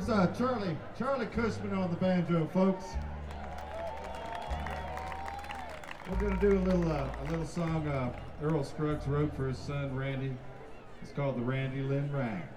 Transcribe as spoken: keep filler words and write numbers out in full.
Here's uh, Charlie, Charlie Cushman on the banjo, folks. We're gonna do a little, uh, a little song uh, Earl Scruggs wrote for his son Randy. It's called the Randy Lynn Rhyme.